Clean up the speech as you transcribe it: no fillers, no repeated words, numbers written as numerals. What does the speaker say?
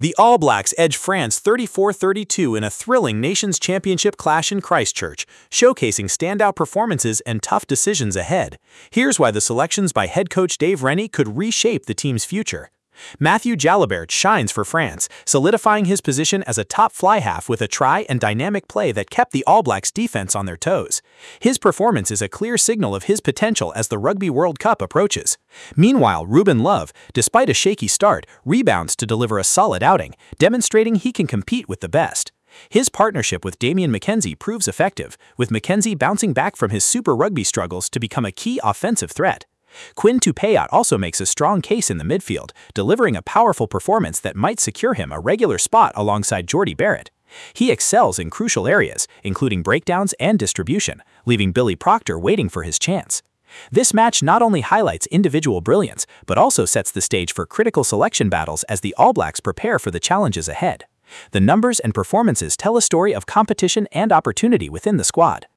The All Blacks edge France 34-32 in a thrilling Nations Championship clash in Christchurch, showcasing standout performances and tough decisions ahead. Here's why the selections by head coach Dave Rennie could reshape the team's future. Mathieu Jalibert shines for France, solidifying his position as a top fly half with a try and dynamic play that kept the All Blacks defense on their toes. His performance is a clear signal of his potential as the Rugby World Cup approaches. Meanwhile, Ruben Love, despite a shaky start, rebounds to deliver a solid outing, demonstrating he can compete with the best. His partnership with Damian McKenzie proves effective, with McKenzie bouncing back from his Super Rugby struggles to become a key offensive threat. Quinn Tupac also makes a strong case in the midfield, delivering a powerful performance that might secure him a regular spot alongside Jordie Barrett. He excels in crucial areas, including breakdowns and distribution, leaving Billy Proctor waiting for his chance. This match not only highlights individual brilliance, but also sets the stage for critical selection battles as the All Blacks prepare for the challenges ahead. The numbers and performances tell a story of competition and opportunity within the squad.